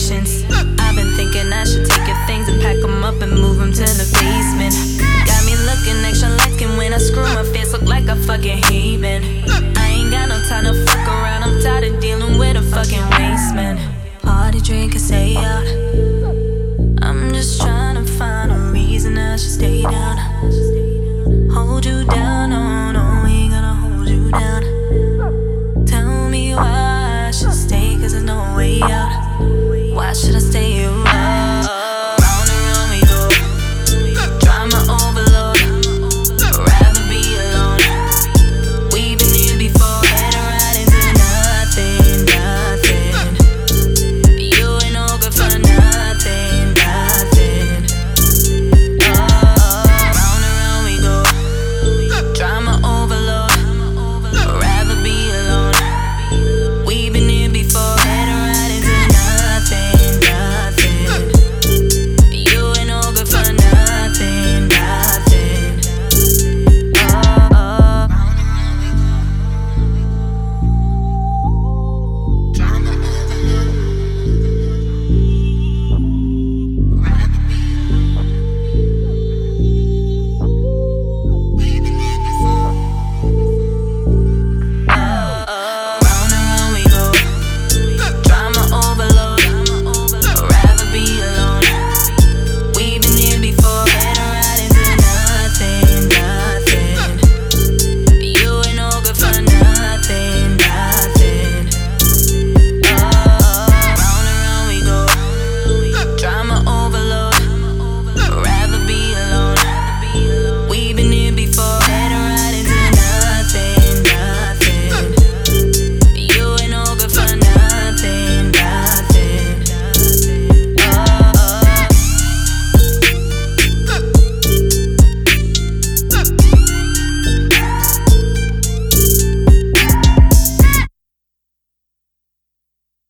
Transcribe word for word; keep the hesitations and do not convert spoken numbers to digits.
patience. I've been thinking I should take your things and pack them up and move them to the basement. Got me looking extra light skin when I screw my face, look like a fucking heathen. I ain't got no time to fuck around, I'm tired of dealing with a fucking waste man. Party, drink, and stay out. I'm just trying to find a reason I should stay down. Hold you down.